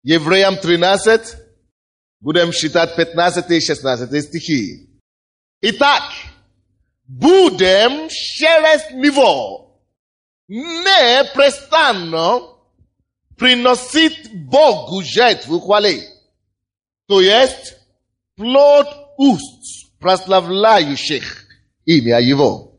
Евреям 13, будем считать 15 и 16 стихи. Итак, будем через него непрестанно приносить Богу жертву хвалы. То есть, плод уст, прославляющих имя Его.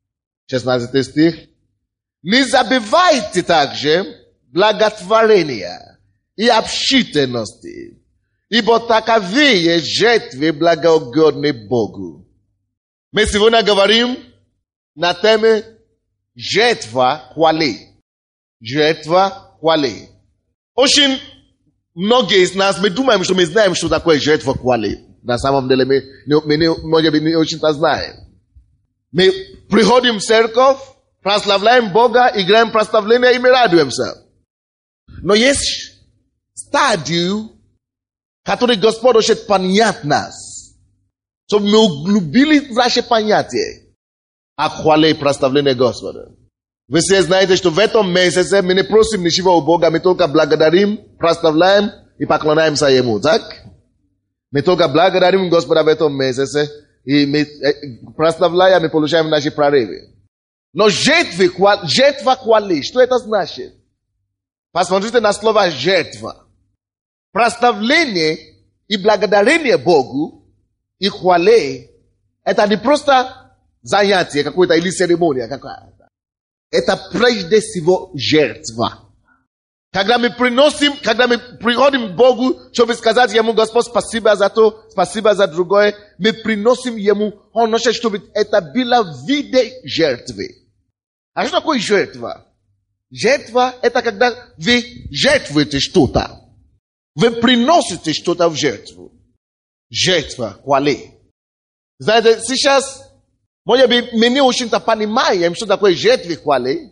16 стих. Не забывайте также благотворения и общительности, ибо таковые жертвы благоугодны Богу. Мы сегодня говорим на теме жертва хвалы. Жертва хвалы. Очень многие из нас, мы думаем, что мы знаем, что такое жертва хвалы. На самом деле, мы не очень-то знаем. Мы приходим в церковь, прославляем Бога, играем прославление и мы радуемся. Но есть стадию, который Господь хочет понять нас, чтобы мы углубили в наше понятие о хвале и прославлении Господа. Вы все знаете, что в этом месяце мы не просим ничего у Бога, мы только благодарим, прославляем и поклоняемся Ему, так? Мы только благодарим Господа в этом месяце и мы прославляем и получаем наши прорывы. Но жертва хвалы, что это значит? Посмотрите на слово жертва. Прославление и благодарение Богу и хвале — это не просто занятие какое-то или церемония какая-то. Это прежде всего жертва. Когда мы приходим к Богу, чтобы сказать Ему: Господь, спасибо за то, спасибо за другое, мы приносим Ему, Он хочет, чтобы это было в виде жертвы. А что такое жертва? Жертва — это когда вы жертвуете что-то. Вы приносите что-то в жертву. Жертва хвалы. Знаете, сейчас, может быть, мы не очень-то понимаем, что такое жертва хвалы,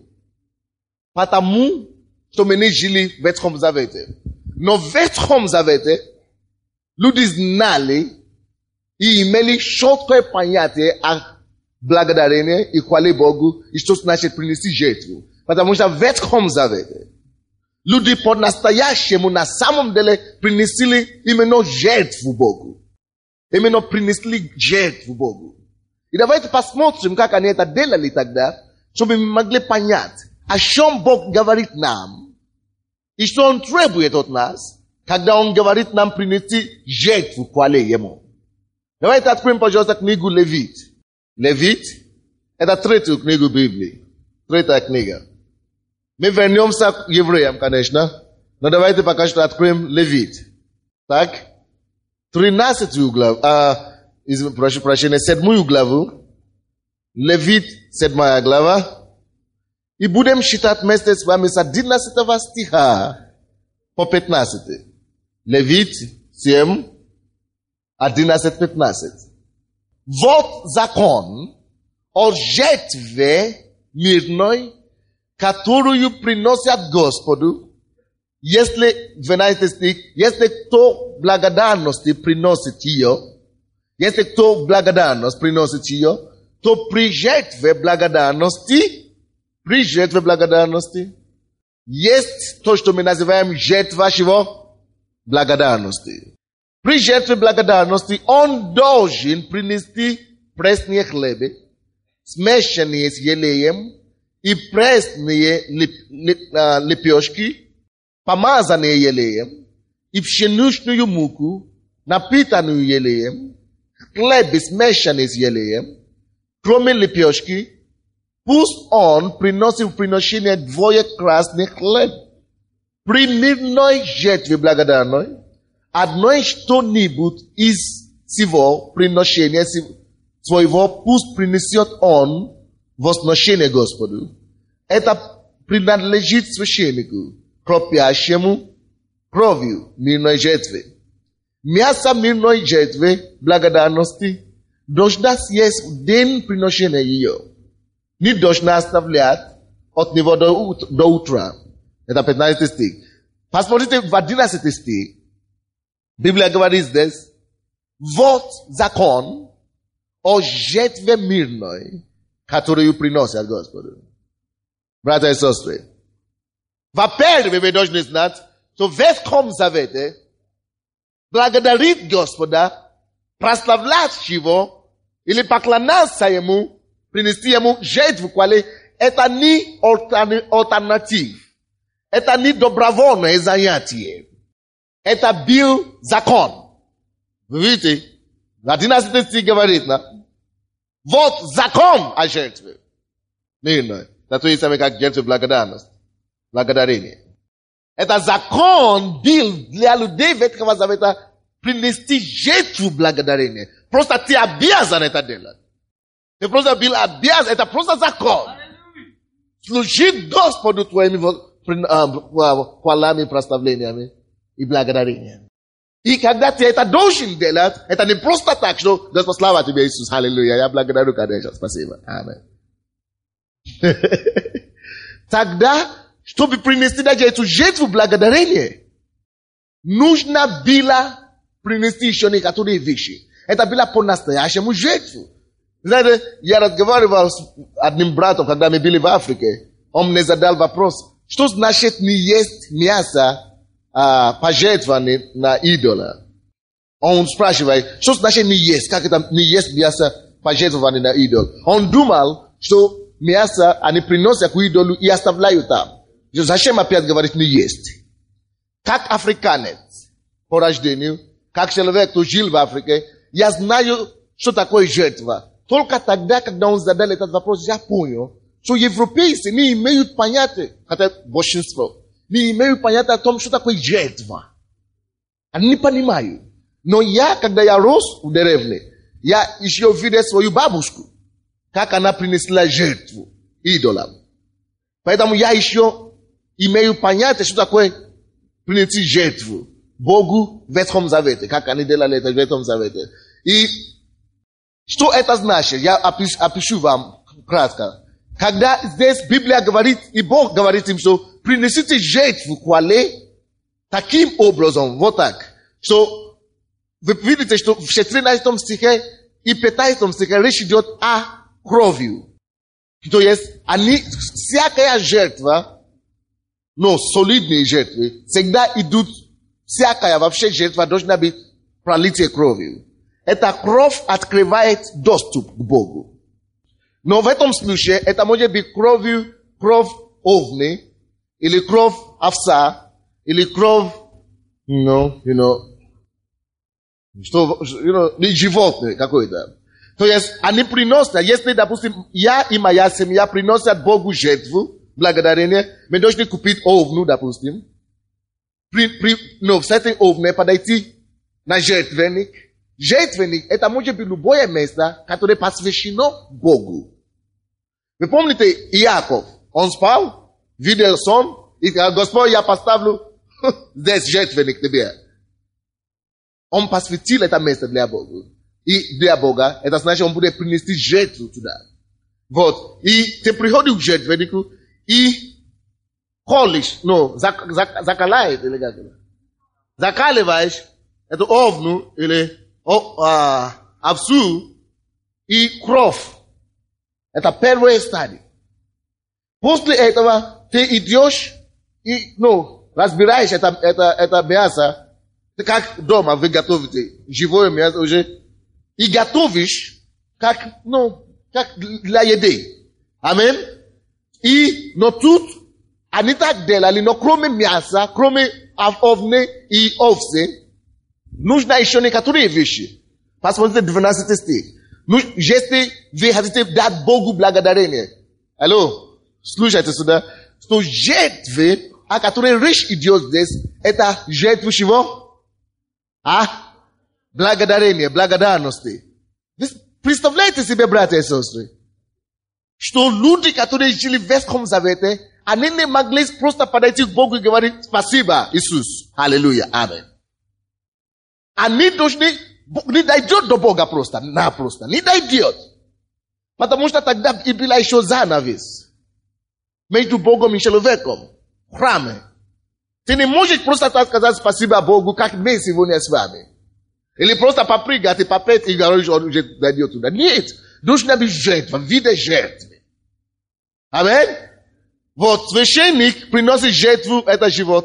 потому что мы не жили в Ветхом Завете. Но в Ветхом Завете люди знали и имели четкое понятие о благодарении и хвале Богу, и что значит принести жертву. Потому что в Ветхом Завете люди по-настоящему на самом деле принесли именно жертву Богу. Именно принесли жертву Богу. И давайте посмотрим, как они это делали тогда, чтобы мы могли понять, о чем Бог говорит нам, и что Он требует от нас, когда Он говорит нам принести жертву хвале Ему. Давайте откроем, пожалуйста, книгу Левит. Левит — это третью книгу Библии. Третья книга. Мы вернемся к евреям, конечно, но давайте пока что откроем Левит. Так? 13 главу, прошу прощения, 7 главу. Левит, 7 глава. И будем считать вместе с вами с 11 стиха по 15. Левит 7, 11-15. Вот закон о жертве мирной, которую приносят Господу, если, 12 стих, если кто благодарности приносит ее, если кто благодарность приносит ее, то при жертве благодарности, есть то, что мы называем жертва чего? Благодарности. При жертве благодарности он должен принести пресные хлебы, смешанные с елеем, и пресные лепешки, помазанные елеем, и пшеничную муку, напитанную елеем, хлеб, смешанный с елеем, кроме лепешки, пусть он приносит в приношение двое красных хлеб. При мирной жертве благодарной, одно что-нибудь из всего приношения своего пусть принесет он возношение Господу. Это принадлежит священнику, кропящему кровью мирной жертвы. Мясо мирной жертвы благодарности должна съесть в день приношения ее. Не должна оставлять от него до утра. Это 15 стих. Посмотрите в 11 стих. Библия говорит здесь: вот закон о жертве мирной, которую приносят Господу. Братья и сестры, во-первых, вы должны знать, То в Ветхом Завете благодарить Господа, прославлять Его или поклоняться Ему, принести Ему жертву, это не альтернатив. Это не добровольное занятие. Это был закон. Вы видите? 11 стих говорит, вот закон о жертве. Мирно. Это есть как жертва благодарности. Благодарение. Это закон был для людей Ветхого Завета принести жертву благодарения. Просто ты обязан это делать. Ты просто был обязан. Это просто закон. Служить Господу твоими хвалами, прославлениями и благодарениями. И когда ты это должен делать, это не просто так, что Господь, слава тебе, Иисус, аллилуйя, я благодарю, конечно, спасибо, аминь. Тогда, чтобы принести даже эту жертву благодарения, нужно было принести еще некоторые вещи. Это было по-настоящему жертву. Знаете, я разговаривал с одним братом, когда мы были в Африке. Он мне задал вопрос, что значит не есть мясо пожертвование на идола? Он спрашивает, что значит не есть? Как это не есть мясо пожертвование на идол? Он думал, что мясо они приносят к идолу и оставляют там. Зачем опять говорит не есть? Как африканец по рождению, как человек, кто жил в Африке, я знаю, что такое жертва. Только тогда, когда он задал этот вопрос, я понял, что европейцы не имеют понятия, хотя большинство, не имеют понятия о том, что такое жертва. Они не понимают. Но я, когда я рос в деревне, я еще видел свою бабушку, как она принесла жертву идолам. Поэтому я еще имею понятие, что такое принести жертву Богу в Ветхом Завете, как они делали это в Ветхом Завете. И что это значит? Я опишу вам кратко. Когда здесь Библия говорит, и Бог говорит им, что принесите жертву хвале таким образом, вот так, что вы видите, что в 14 стихе и 15 стихе речь идет о крови. То есть, всякая жертва, но солидные жертвы, всегда идут, всякая вообще жертва должна быть пролитие кровью. Эта кровь открывает доступ к Богу. Но в этом случае это может быть кровь овны, или кровь овца, или кровь, животное какое-то. То есть они приносят, если, допустим, я и моя семья приносят Богу жертву, благодарение, мы должны купить овну, допустим. С этой овной подойти на жертвенник. Жертвенник, это может быть любое место, которое посвящено Богу. Вы помните Иаков? Он спал, видел сон, и сказал, Господь, я поставлю здесь жертвенник тебе. Он посвятил это место для Бога. И для Бога, это значит, он будет принести жертву туда. Вот. И ты приходишь к жертвеннику, и колешь, закалаешь, или как это? Закаливаешь эту овну, или овцу, и кровь. Это первая стадия. После этого ты идешь и, разбираешь это мясо, как дома вы готовите живое мясо уже, и готовишь, как для еды. Аминь. Но тут, они так делали, но кроме мяса, кроме овны и овцы, нужно еще некоторые вещи. Посмотрите 12 стих. Если вы хотите дать Богу благодарение. Алло, слушайте сюда. Что жертвы, о которой речь идет здесь, это жертвы чего? Благодарение, благодарности. Представляете себе, братья и сестры, что люди, которые жили в Ветхом Завете, они не могли просто подойти к Богу и говорить спасибо, Иисус. Аллилуйя, аминь. Они должны не дойдет до Бога просто, не дойдет. Потому что тогда и была еще занавес между Богом и человеком в храме. Ты не можешь просто так сказать спасибо Богу, как мы сегодня с вами. Или просто попрыгать и попеть и говорить, он уже дойдет туда. Нет, должна быть жертва, виды жертвы. Аминь. Вот, священник приносит жертву, это животное,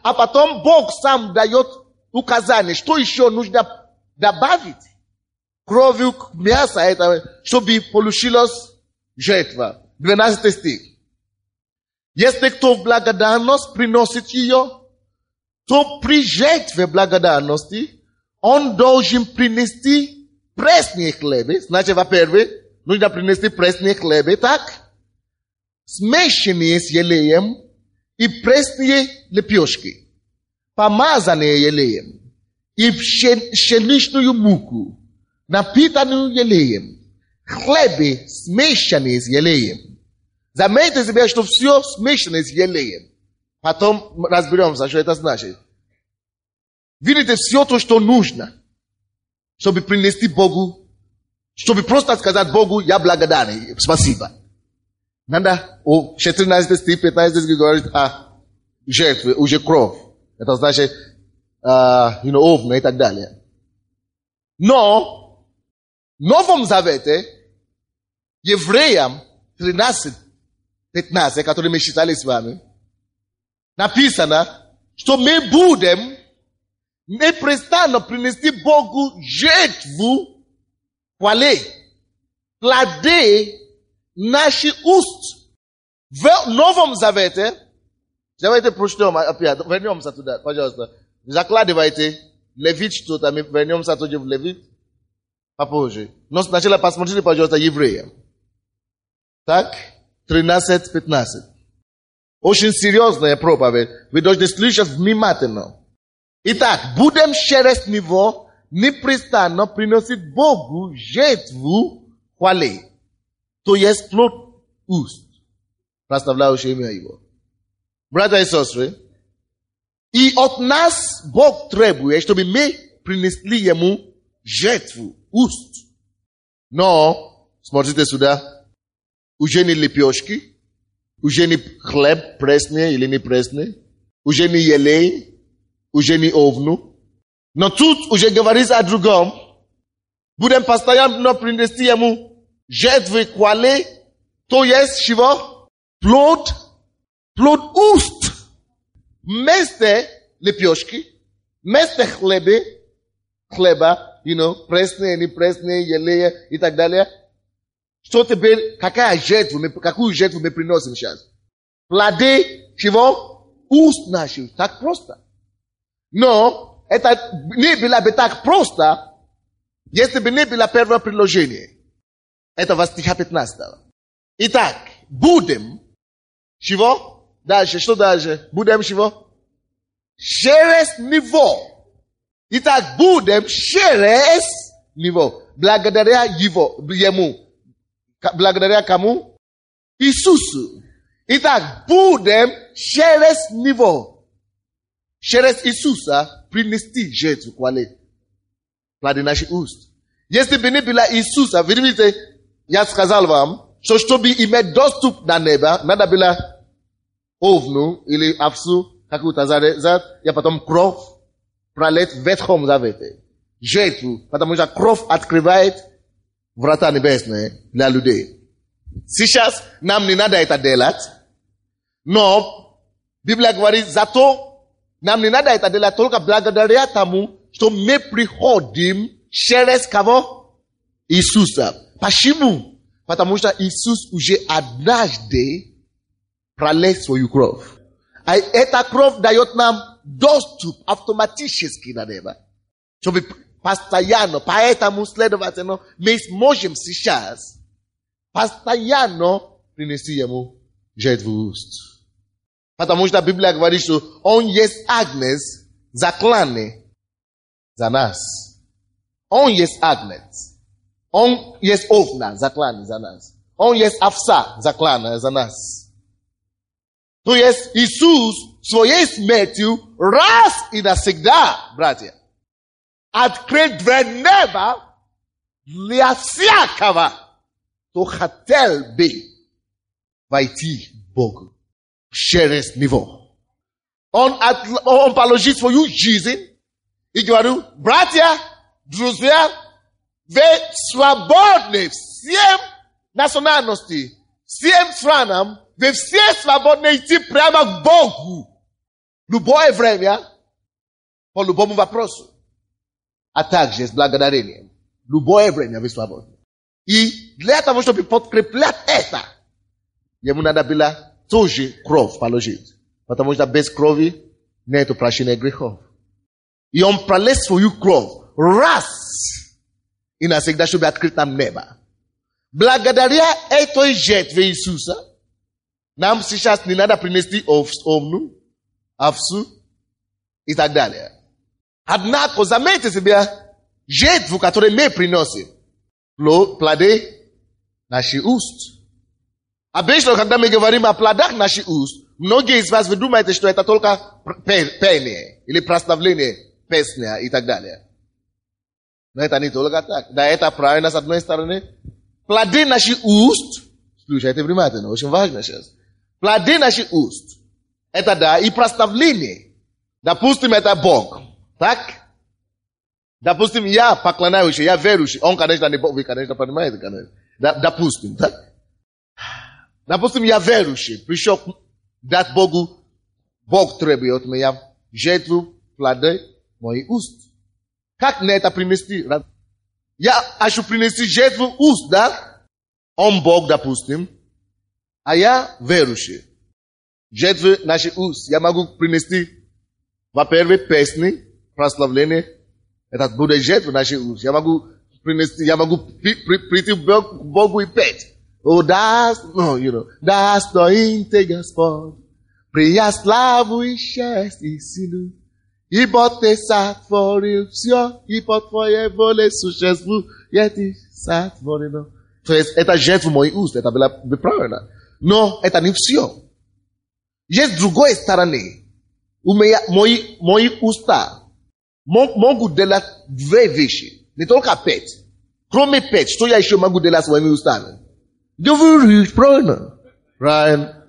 а потом Бог сам дает указание, что еще нужно добавить. Кровью мяса, это, чтобы получилась жертва. 12 стих. Если кто в благодарность приносит ее, то при жертве благодарности он должен принести пресные хлебы. Значит, во-первых, нужно принести пресные хлебы, так? Смешанные с елеем и пресные лепешки, помазанные елеем и пшеничную муку, напитанную елеем, хлебы, смешанные с елеем. Заметьте себе, что все смешано с елеем. Потом разберемся, что это значит. Видите, все то, что нужно, чтобы принести Богу, чтобы просто сказать Богу, я благодарен, спасибо. Надо, 14 стих, 15 стих говорит о жертве, уже кровь. Это значит, овна и так далее. Но, в Новом Завете, евреям 13-15, которые мы читали с вами, написано, что мы будем непрестанно принести Богу жертву хвалы, плоды наших уст. В Новом Завете, давайте прочтем опять, вернемся туда, пожалуйста. Закладывайте Левит что-то, мы вернемся тоже в Левит попозже. Но сначала посмотрите, пожалуйста, евреям. Так, 13-15. Очень серьезная проповедь. Вы должны слушать внимательно. Итак, будем через него непрестанно приносить Богу жертву хвалы. То есть плод уст, прославляющий имя Его. Братья и сестры, и от нас Бог требует, чтобы мы принесли Ему жертву уст. Но, смотрите сюда, уже не лепешки, уже не хлеб пресный или не пресный, уже не елей, уже не овну. Но тут уже говорится о другом. Будем постоянно принести Ему жертвы хвалы, то есть чего? Плод уст. Вместо лепешки, вместо хлеба, пресные, не пресные, елея и так далее. Что теперь, какую жертву мы приносим сейчас? Плоды чего? Уст наших. Так просто. Но это не было бы так просто, если бы не было первое предложение. Это во стиха 15. Итак, будем чего? Дальше, что дальше? Будем чего? Через него. Итак, будем через него. Благодаря Ему. Благодаря кому? Иисусу. Итак, будем через него. Через Иисуса принести жертву хвалы. Плоды наших уст. Если бы не было Иисуса, видите, я сказал вам, что чтобы иметь доступ до неба, надо было овну или овцу, какую-то зад, и потом кровь пролить в Ветхом Завете. Жертву, потому что кровь открывает врата небесные для людей. Сейчас нам не надо это делать, но Библия говорит, зато нам не надо это делать только благодаря тому, что мы приходим через кого? Иисуса. Почему? Потому что Иисус уже однажды пролил свою кровь. А эта кровь дает нам доступ автоматически на небо. Чтобы постоянно, поэтому, следовательно, мы сможем сейчас постоянно принести Ему жертву уст. Потому что Библия говорит, что Он есть агнец, закланный за нас. Он есть агнец. Он есть овна, закланный за нас. Он есть овца, закланная за нас. То есть Иисус своей смертью раз и навсегда, братья, открыл дверь неба для всякого, кто хотел бы войти к Богу через него. Он положил свою жизнь и говорил, братья, друзья, вы свободны всем национальностям, всем странам, вы все свободны идти прямо к Богу. Любое время, по-любому вопросу, а также с благодарением. Любое время вы свободны. И для того, чтобы подкреплять это, ему надо было тоже кровь положить. Потому что без крови нет прощения грехов. И он пролил свою кровь раз и навсегда, чтобы открыть нам небо. Благодаря этой жертве Иисуса, нам сейчас не надо принести овну, овцу и так далее. Однако, заметьте себе, жертву, которую мы приносим, плоды наших уст. Обычно, когда мы говорим о плодах наших уст, многие из вас вы думаете, что это только пение или прославление песня и так далее. Но это не только так. Да, это правильно с одной стороны. Плоды наших уст, слушайте внимательно, очень важно сейчас. Плоды наших уст, это да, и прославление. Допустим, это Бог. Так? Допустим, я поклоняющий, я верующий. Он, конечно, не Бог, вы, конечно, понимаете, конечно. Допустим, так? Допустим, я верующий. Пришел дать Богу. Бог требует от меня жертву плоды моих уст. Как мне это принести? Я хочу принести жертву уст, да? Он Бог, допустим. А я верующий. Жертву наших уст. Я могу принести, во-первых, песни, прославление. Это будет жертва наших уст. Я могу принести, я могу прийти к Богу и петь. Oh, достоин Господь, прия славу и честь и силу, ибо ты сотворил все, и по твоей воле существует сотворено. То есть, это жертва моих уст, это было правильно. Но это не все. Есть другой стороны. Мои уста могут делать две вещи. Не только петь. Кроме петь, что я еще могу делать своими устами? Говорить, правильно? Правильно.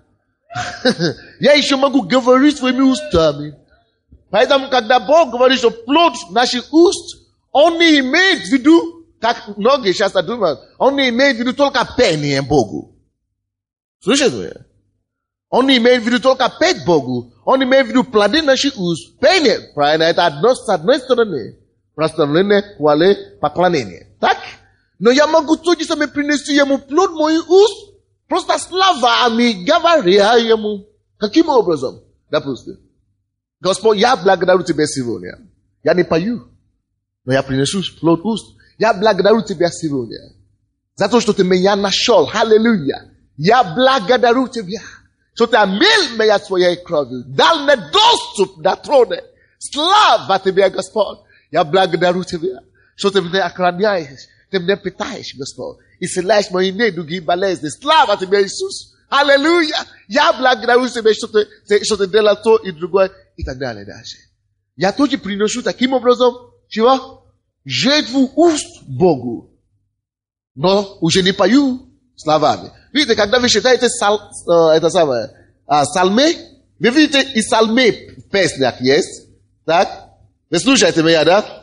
Я еще могу говорить своими устами. Поэтому, когда Бог говорит, что плод наших уст, он не имеет в виду, как многие сейчас думают, он не имеет в виду только пение Богу. Слышите меня? Он не имеет в виду только петь Богу. Он имеет в виду плоды наших уст. Пение, правильно, это с одной стороны. Прославление, хвалы, поклонение. Так? Но я могу тоже сами принести ему плод моих уст, просто словами говоря ему. Каким образом? Допустим. Господь, я благодарю Тебя сегодня. Я не пою, но я принесу плод уст. Я благодарю Тебя сегодня. За то, что Ты меня нашел. Аллилуйя. Я благодарю Тебя, что Ты омил меня своей кровью. Дал мне доступ до трона. Слава Тебе, Господь. Я благодарю Тебя, что Ты меня охраняешь. Ты меня питаешь, Господь. И исцеляешь мои недуги и болезни. Слава Тебе, Иисус. Аллилуйя. Я благодарю Тебя, что Ты делал то и другое. И так далее дальше. Я тоже приношу таким образом, чего? Жертву уст Богу. Но уже не пою словами. Видите, когда вы читаете это самое, псалмы, вы видите, и псалмы в песнях есть. Так? Вы слушаете меня, да?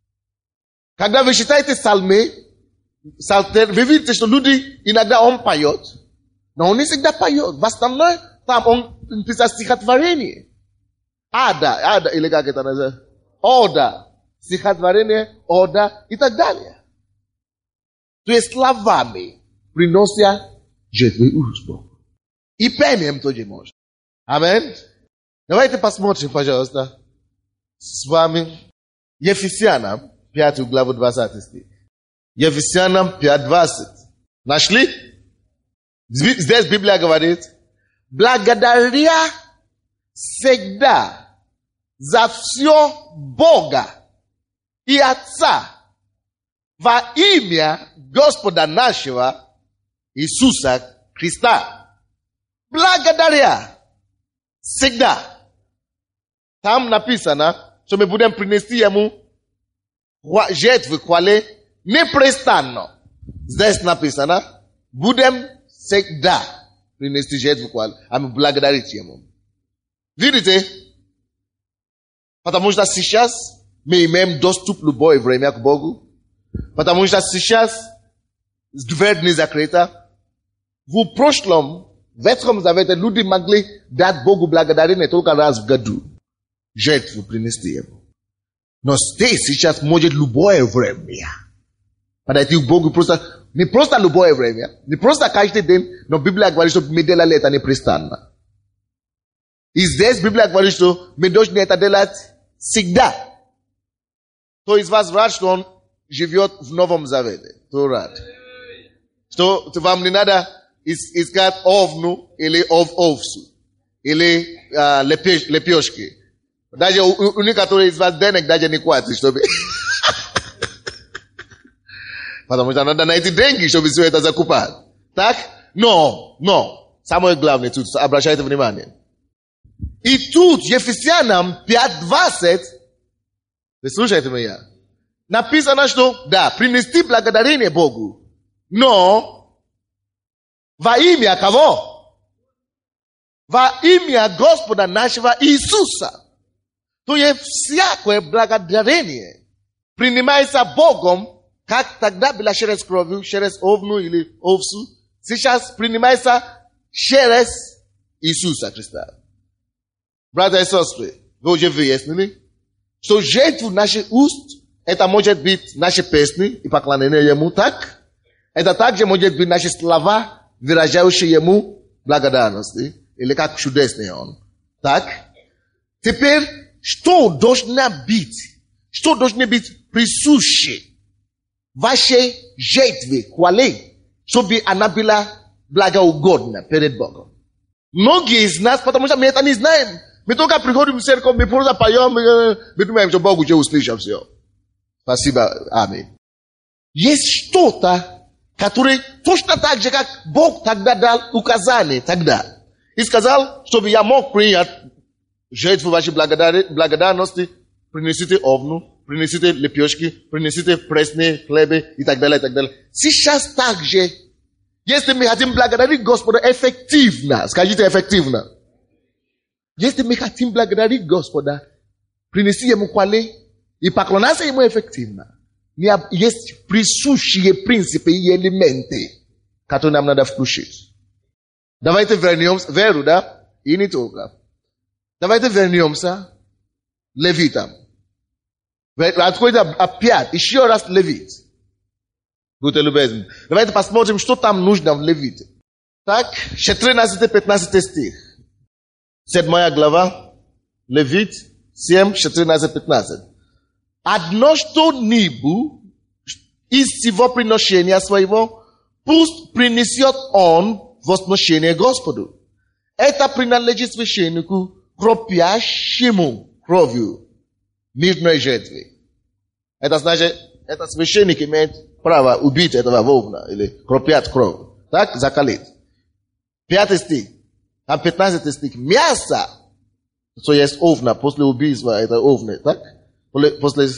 Когда вы читаете псалмы, вы видите, что люди иногда он поет, но он не всегда поет. В основном там он писал стихотворение. Ада, или как это называется? Ода. Стихотворение, ода и так далее. То есть словами принося жертву уст Богу. И пением тоже можно. Аминь. Давайте посмотрим, пожалуйста, с вами Ефесянам 5 главу 20 стих. Ефесянам 5:20. Нашли? Здесь Библия говорит, благодаря всегда за все Бога и Отца во имя Господа нашего Иисуса Христа. Благодаря всегда. Там написано, что мы будем принести ему жертвы хвалы непрестанно. Здесь написано, будем всегда принести жертву хвалы, а мы благодарить ему. Видите? Потому что сейчас мы имеем доступ в любое время к Богу. Потому что сейчас дверь не закрыта. В прошлом, в Ветхом Завете люди могли дать Богу благодарение только раз в году. жертву принести ему. Но здесь сейчас может любое время подойти к Богу просто, не просто любое время, не просто каждый день, но Библия говорит, что мы делали это непрестанно. И здесь Библия говорит, что мы должны это делать всегда. Кто из вас рад, что он живет в Новом Завете? Кто рад? Что вам не надо искать овну или овцу, или лепешки. Даже у некоторых из вас денег даже не хватит, чтобы... Потому что надо найти деньги, чтобы все это закупать. Так? Но. Самое главное тут, обращайте внимание. И тут, Ефесянам 5:20, вы слушаете меня? Написано, что, да, принести благодарение Богу. Но, во имя кого? Во имя Господа нашего Иисуса. То есть всякое благодарение принимается Богом, как тогда было через кровь, через овну или овцу, сейчас принимается через Иисуса Христа. Братья и сестры, вы уже выяснили, что жертву наших уст, это может быть наши песни и поклонение Ему, так? Это также может быть наши слова, выражающие Ему благодарность, или как чудесный Он. Так? Теперь, что должно быть присуще вашей жертве, хвали, чтобы она была благоугодна перед Богом. Многие из нас, потому что мы это не знаем, мы только приходим в церковь, мы просто поем, мы думаем, что Бог уже услышал все. Спасибо, аминь. Есть что-то, которое точно так же, как Бог тогда дал указание тогда. И сказал, чтобы я мог принять жертву вашей благодарности, принесите овну, принесите лепешки, принесите пресные хлебы и так далее, и так далее. Сейчас также, если мы хотим благодарить Господа эффективно, скажите эффективно. Если мы хотим благодарить Господа, принести Ему хвалы и поклоняться Ему эффективно, есть присущие принципы и элементы, которые нам надо включить. Давайте вернемся, веру, да? И не только. Давайте вернемся Левитам. Откройте опять, еще раз Левит. Будьте любезны. Давайте посмотрим, что там нужно в Левите. Так, 14-15 стих. 7 глава, Левит, 7, 14-15. Одно что-нибудь из всего приношения своего, пусть принесет он возношение Господу. Это принадлежит священнику, кропящему кровью мирной жертвы. Это значит, этот священник имеет право убить этого вовна или кропять кровь. Так, закалить. 5 стих. А 15 стих. Мясо, что есть овна, после убийства это овны, так? После,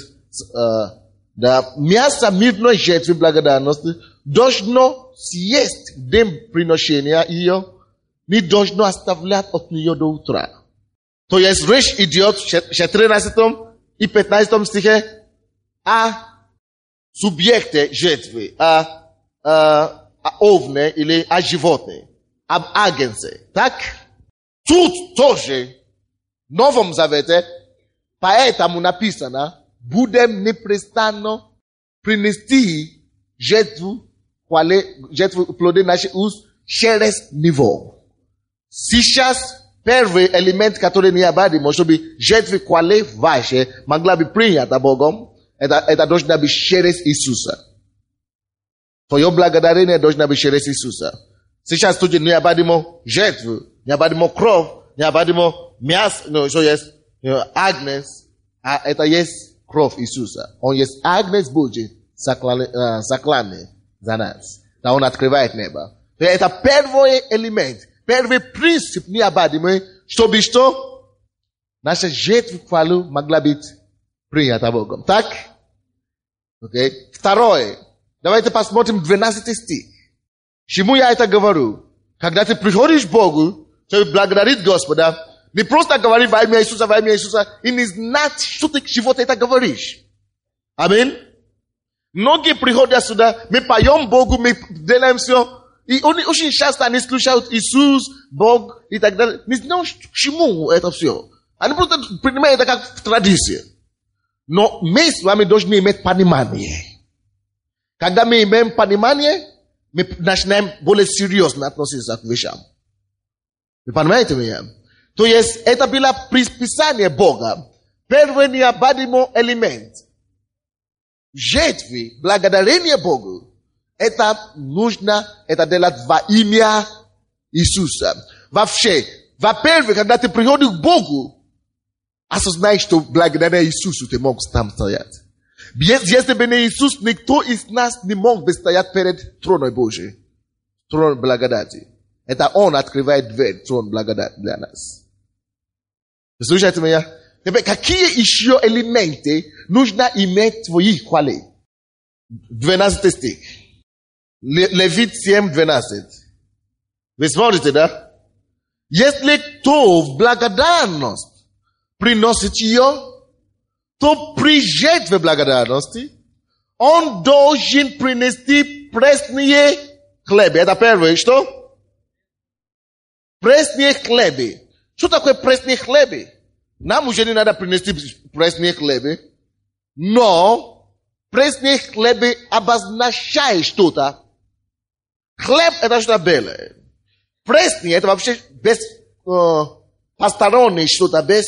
мясо мирной жертвы благодарности должно съесть в день приношения ее, не должно оставлять от нее до утра. То есть речь идет в 14 и 15 стихе о субъекте жертвы, о овне или о животне, об агенце. Так? Тут тоже в Новом Завете поэтому написано, будем непрестанно принести жертву плоды наших уст через него. Сейчас первый элемент, который необходим, чтобы жертва хвалы ваша могла быть принята Богом, это должно быть через Иисуса. Твое благодарение должно быть через Иисуса. Сейчас тут необходимо жертву, необходимо кровь, необходимо мясо, что есть агнец, а это есть кровь Иисуса. Он есть агнец Божий, закланный за нас. Да он открывает небо. Это первый элемент, первый принцип необходимый, чтобы что? Наша жертва хвалу могла быть принята Богом. Так? Окей. Второе. Давайте посмотрим 12 стих. Чему я это говорю? Когда ты приходишь к Богу, чтобы благодарить Господа, не просто говори во имя Иисуса, и не знать, что ты чего-то это говоришь. Аминь. Многие приходят сюда, мы поем Богу, мы делаем все, и очень часто они слушают Иисус, Бог и так далее. Не знаю, к чему это все. Они просто принимают это как традицию. Но мы с вами должны иметь понимание. Когда мы имеем понимание, мы начинаем более серьезно относиться к вещам. Вы понимаете меня? То есть, это было предписание Бога. Первый необходимый элемент жетвы, благодарение Богу, это нужно это делать во имя Иисуса. Вообще, во-первых, когда ты приходишь к Богу, осознай, что благодаря Иисусу ты мог там стоять. Если бы не Иисус, никто из нас не мог бы стоять перед троном Божьим. Трон благодати. Это Он открывает дверь, трон благодати для нас. Вы слушаете меня? Теперь, какие еще элементы нужно иметь в твоей хвале? 12 стих. Левит 7:12. Вы смотрите, да? Если кто в благодарность приносит ее, то при жертве благодарности он должен принести пресные хлебы. Это первое, что? Пресные хлебы. Что такое пресные хлебы? Нам уже не надо принести пресные хлебы, но пресные хлебы обозначают что-то. Хлеб – это что-то белое. Пресные – это вообще без постороннее что-то, без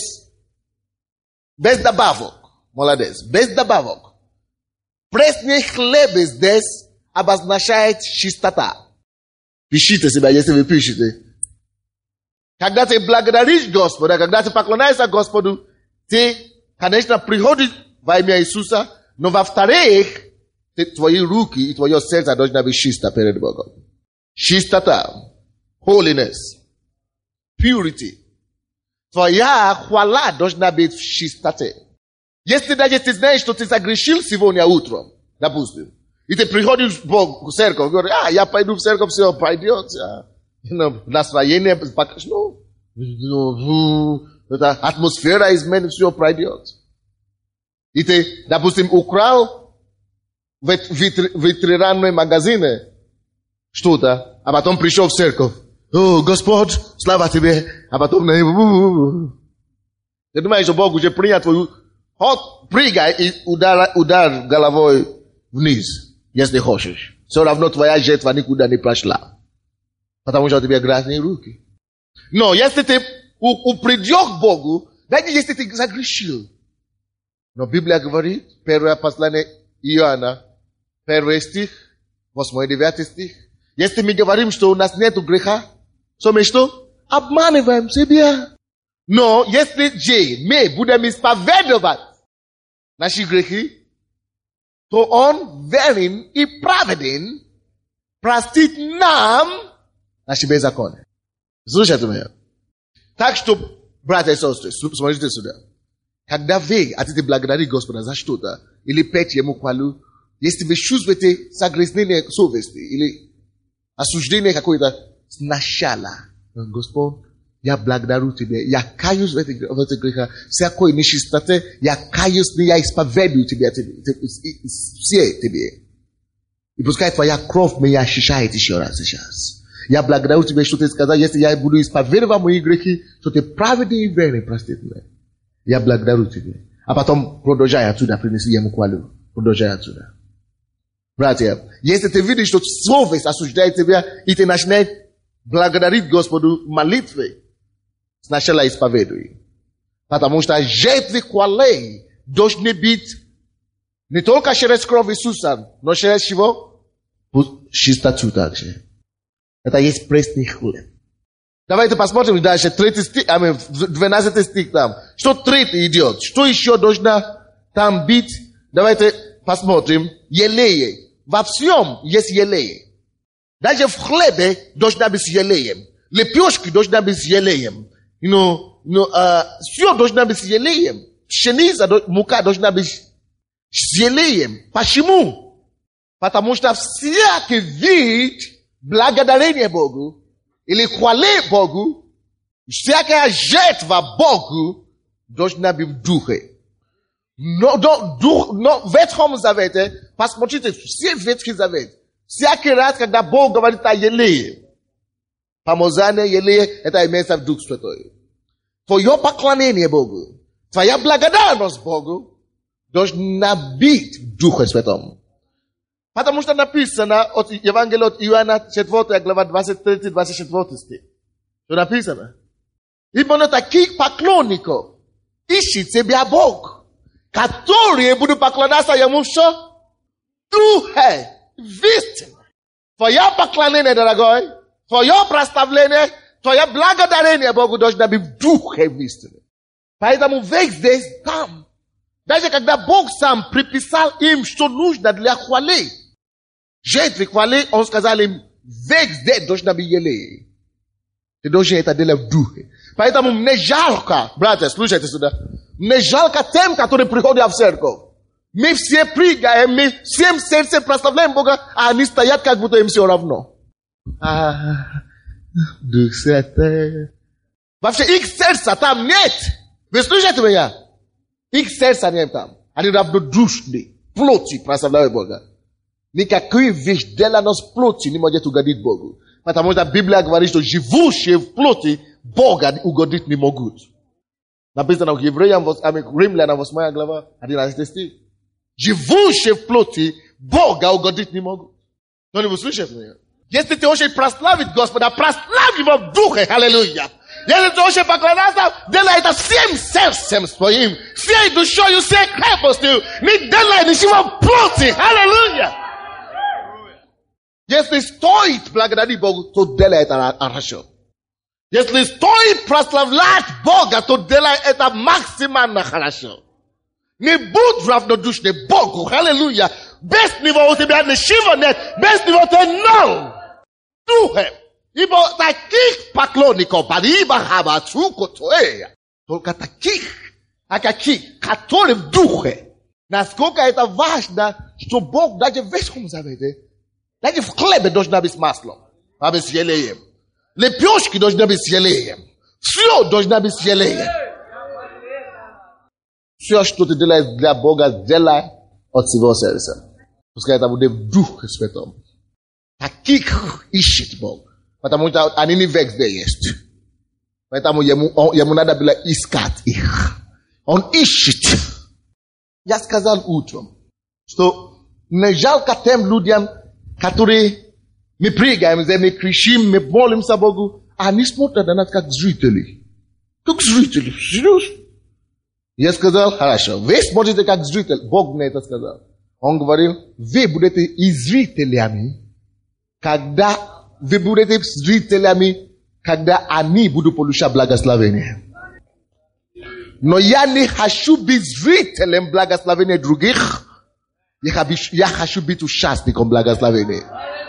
добавок. Молодец. Без добавок. Пресные хлебы здесь обозначает чистота. Пишите себя, если вы пишете. Когда ты благодаришь Господа, когда ты поклоняешься Господу, ты, конечно, приходишь во имя Иисуса, но во-вторых, твои руки и твое сердце должны быть чисто перед Богом. Чистота, holiness, purity. Твоя хвала должна быть в чистоте. Если даже ты знаешь, что ты согрешил сегодня утром, допустим, и ты приходишь в церковь, говоришь, я пойду в церковь, все пойдет, настроение, атмосфера изменит, все пройдет. И ты, допустим, украл в ветеринарном магазине что-то, а потом пришел в церковь. О, Господь, слава тебе, а потом ты думаешь, что Бог уже принял твою... Прыгай и удар головой вниз, если хочешь. Все равно твоя жертва никуда не прошла. Потому что у тебя грязные руки. Но если ты придешь к Богу, даже если ты загрешил. Но Библия говорит, первое послание Иоанна, 1 стих, 8 и 9 стих. Если мы говорим, что у нас нет греха, то мы что? Обманываем себя. Но если же мы будем исповедовать наши грехи, то Он верен и праведен простит нам наши беззакония. Слушайте меня. Так что, братья и сестры, смотрите сюда. Когда вы хотите благодарить Господа за что-то, или петь Ему хвалу, если вы чувствуете согрешение совести, или осуждение какое-то, сначала, Господь, я благодарю Тебе, я каюсь в этих грехах, всякой нечистоте, я каюсь, я исповедую Тебя, все Тебе. И пускай Твоя кровь меня очищает еще раз сейчас. Я благодарю Тебя, что Ты сказал, если я буду исповедовать мои грехи, что Ты праведный и верный простит меня. Я благодарю Тебе. А потом продолжай отсюда, принеси Ему хвалу. Продолжай отсюда. Братья, если ты видишь, что совесть осуждает тебя, и ты начинаешь благодарить Господу молитвой, сначала исповедуй. Потому что жертвы хвалы должны быть не только через кровь Иисуса, но через чего? Чистоту также. Это есть пресный хлеб. Давайте посмотрим дальше, 12 стих там. Что третий идет? Что еще должно там быть? Давайте посмотрим. Елеи. Во всем есть елеи. Даже в хлебе должна быть елеем. Лепешки должна быть елеем. Все должна быть елеем. Пшеница, мука должна быть елеем. Почему? Потому что всякий вид благодарения Богу или хвалы Богу, всякая жертва Богу должна быть в духе. Но в Ветхом Завете, посмотрите, все Ветхий Завет, всякий раз, когда Бог говорит о елее, помазание елее, это имеется в Дух Святой. твое поклонение Богу, твоя благодарность Богу должна быть в Духе Святом. Потому что написано от Евангелия от Иоанна, 4 глава, 23-24 стих. Что написано? Ибо на таких поклонников ищет себя Бог, которые будут поклоняться Ему что? Духе, истинно. Твое поклонение, дорогой, твое прославление, твое благодарение Богу должно быть в Духе истинно. Поэтому везде там. Даже когда Бог сам приписал им, что нужно для хвалы, жертвы хвалы, Он сказал им, везде должна быть елей. Ты должен это делать в Духе. Поэтому мне жалко, братья, слушайте сюда, мне жалко тем, которые приходят в церковь. Мы все прыгаем, мы всем сердцем прославляем Бога, а они стоят, как будто им все равно. Дух Святой. Вообще их сердца там нет. Вы слушаете меня? Их сердца нет там. Они равнодушны, плоти прославляют Бога. Никакая вещь делана с плоти не может угодить Богу. Потому что Библия говорит, что живущие в плоти Бога угодить не могут. Написано в Римлянам 8 глава 11 стих. Живущие в плоти Бога угодить не могут. Но не вы слышите меня? Если ты хочешь прославить Господа, прославь Его в Духе. Аллилуйя. Если ты хочешь поклоняться, делай это всем сердцем своим, всей душою, всей крепостью. Не делай ничего в плоти. Аллилуйя. Если стоит благодарить Богу, то делай это хорошо. Если стоит прославлять Бога, то делай это максимально хорошо. Не будь равнодушным Богу. Аллилуйя. Без Него у тебя ничего нет. Без Него ты ноль. Духе. Ибо таких поклонников, только таких, а каких, которые в Духе. Насколько это важно, что Бог даже в Ветхом Завете, даже в хлебе должна быть маслом, а быть с елеем. Лепешки должны быть с елеем. Все должно быть с елеем. Все, что ты делаешь для Бога, делай от всего сердца. Пускай это будет в Духе Святом. Таких ищет Бог. Потому что они не везде есть. Поэтому ему надо было искать их. Он ищет. Я сказал утром, что не жалко тем людям, которые мы прыгаем, мы кричим, мы молимся Богу, а они смотрят на нас как зрители. Как зрители. Серьезно? Я сказал, хорошо, вы смотрите как зритель. Бог мне это сказал. Он говорил, вы будете и зрителями, когда вы будете зрителями, когда они будут получать благословение. Но я не хочу быть зрителем благословения других. Я хочу быть участником благословения.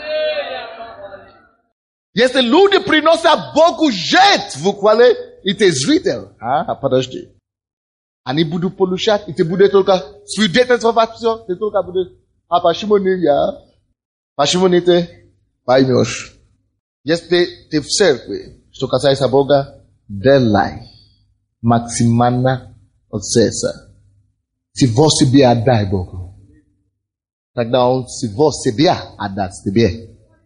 Если люди приносят Богу жертву хвалы, и ты зритель. Подожди. Они будут получать, и ты будешь только свидетельствовать все. Ты только будешь, почему не я? Почему не ты? Поймешь. Если ты в церкви, что касается Бога, делай максимально от сердца. Всего себе отдай Богу. Тогда Он всего себя отдаст тебе.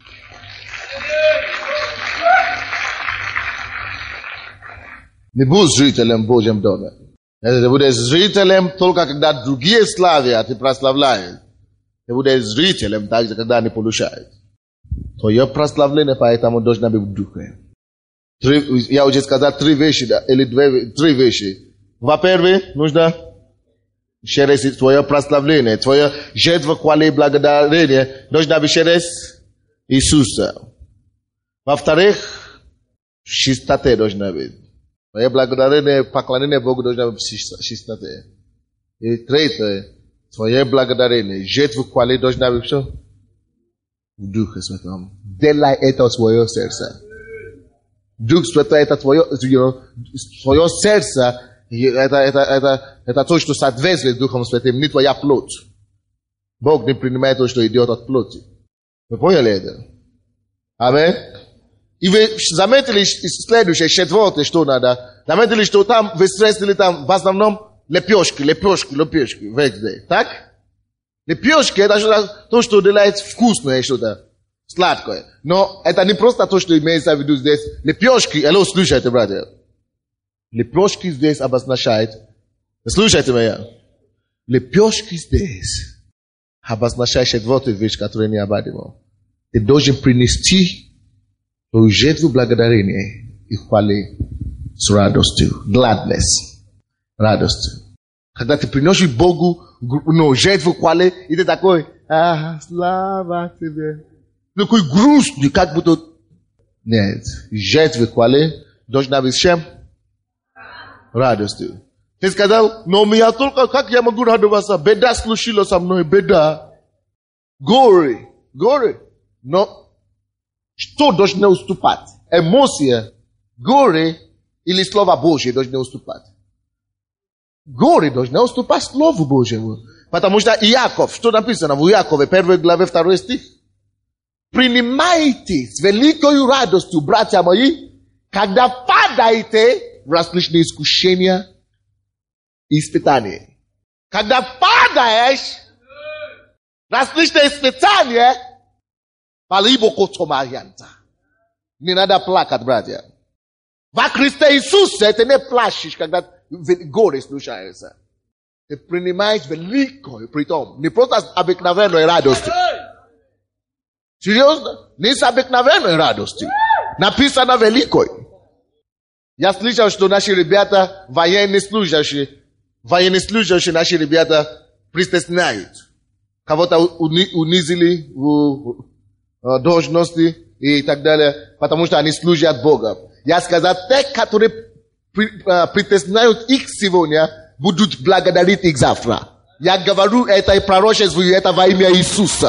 Не будь зрителем в Божьем доме. Если ты будешь зрителем только когда другие славят и прославляют, ты будешь зрителем также, когда они получают. Твое прославление поэтому должно быть в Духе. Я уже сказал 3 вещи, или 3 вещи. Во-первых, нужно через твое прославление, твое жертва хвалы и благодарения должна быть через Иисуса. Во-вторых, чистота должна быть. Твое благодарение, поклонение Богу должно быть в чистоте. И третье, твое благодарение, жертва хвалы должна быть что? В Духе Святом. Делай это от своего сердца. Дух Святой это твое сердце, это то, что соответствует Духом Святым, не твоя плоть. Бог не принимает то, что идет от плоти. Вы поняли это? Аминь. И вы заметили следующее, 4, что надо. Заметили, что там, вы встретили там в основном лепешки, везде. Так? Лепешки это то, что делает вкусное что-то, сладкое. Но это не просто то, что имеется в виду здесь. Лепешки, слушайте, братья. Лепешки здесь обозначает, слушайте меня, лепешки здесь обозначает вот эту вещь, которая необходима. Ты должен принести твою жертву благодарения и хвалы с радостью, gladness, радостью. Когда ты приносишь Богу жертву хвалы, и ты такой, слава тебе. Такой грустный, как будто... Нет, жертва хвалы должна быть чем? Радостью. Ты сказал, но меня только, как я могу радоваться? Беда случилась со мной, беда. Горе. Но что должно уступать? Эмоция, горе или Слово Божье должно уступать? Горе должно уступать Слову Божьему. Потому что Иаков, что написано в Иакове, 1 главе 2 стих? Принимайте с великой радостью, братья мои, когда падаете в различные искушения и испытания. Когда падаешь в различные испытания, не надо плакать, братья. Во Христе Иисусе ты не плачешь, когда горе случается. Ты принимаешь великую, притом, не просто обыкновенную радость. Серьезно? Не с обыкновенной радостью. Написано великой. Я слышал, что наши ребята, военнослужащие, наши ребята притесняют. Кого-то унизили в должности и так далее, потому что они служат Богу. Я сказал, те, которые притесняют их сегодня, будут благодарить их завтра. Я говорю это и пророчествую это во имя Иисуса.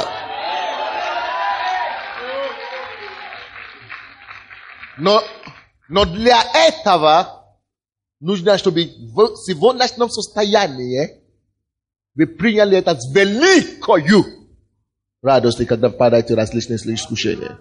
Но для этого нужно, чтобы в сегодняшнем состоянии вы приняли это с великою радостью, когда падаете в различные искушения.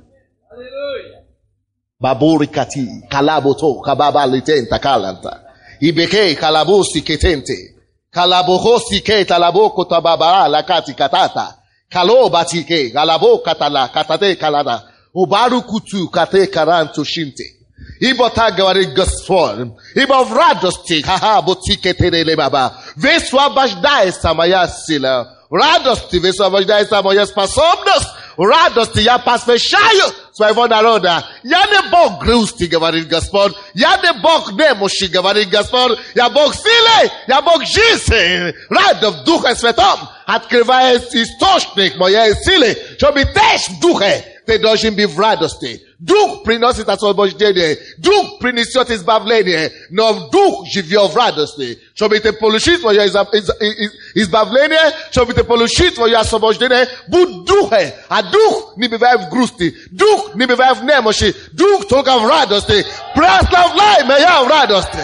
Бабурикати, калабото, кабабалитента, каланта. Ибеке, калабоси кетенте. Калабохоsi ke talaboko tababara lakati katata. Kalobati galabo katala katate kalada. Ubaru kutu kate karanto shinte. Ibota gawari gospel. Ibov radosti haha botike terele baba. Veswa bajda samaya sila. Radosti veswa bajda samaya способность. Radosti я посвящаю своего народа. Я не Бог грусти, говорит Господь. Я не Бог немощи, говорит Господь. Я Бог силы, я Бог жизни. Радость в Духе Святом открывает источник моей силы, чтобы течь в Духе. Ты должен быть в радости. Дух приносит освобождение. Дух принесет избавление. Но Дух живет в радости. Чтобы ты получил твое избавление, чтобы ты получил твое освобождение, будь в Духе. А Дух не бывает в грусти. Дух не бывает в немощи. Дух только в радости. Прославляй меня в радости.